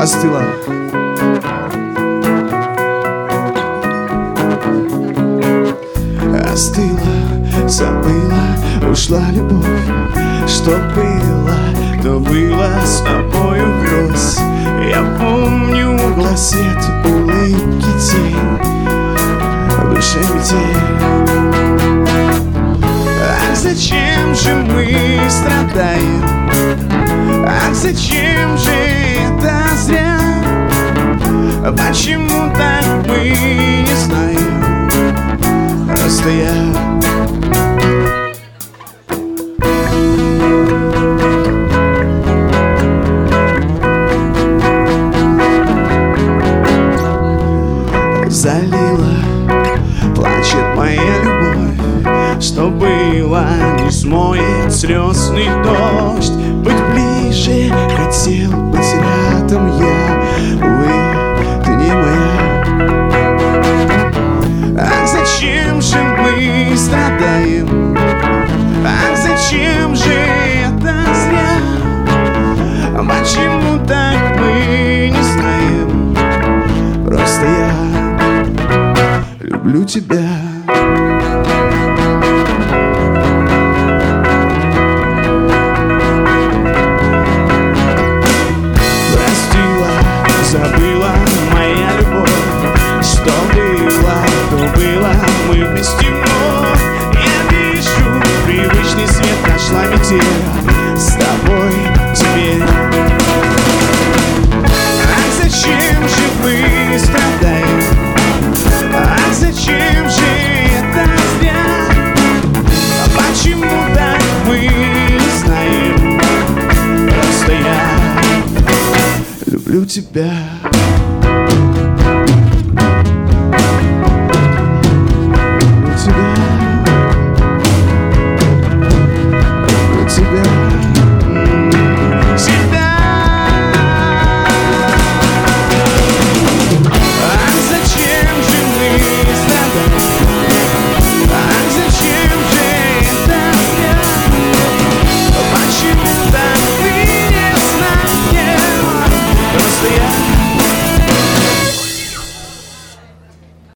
остыла. Остыла, забыла, ушла любовь. Что было, то было с тобою гроз. Я помню глаз свет, улыбки тень, в душе метель. Ах, зачем же мы страдаем? Ах, зачем же это зря? Почему так мы не знаем? Просто я залила, плачет моя любовь. Что было, не смоет слезный дождь. Быть ближе, хотел быть рядом я. Увы, ты не моя. Ах, зачем же мы страдаем? Ах, зачем же это зря? Почему так мы не знаем? Просто я люблю тебя. Простила, забыла, моя любовь. Что было, то было, мы вместе вновь. Я вижу, привычный свет, нашла метель с тобой теперь. Ах, зачем же мы страдаем? Ах, зачем же это зря? Почему так мы не знаем? Просто я люблю тебя.